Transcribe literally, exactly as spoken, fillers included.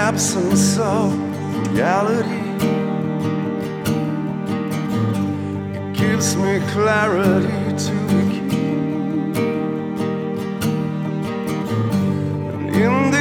absence of reality. It gives me clarity to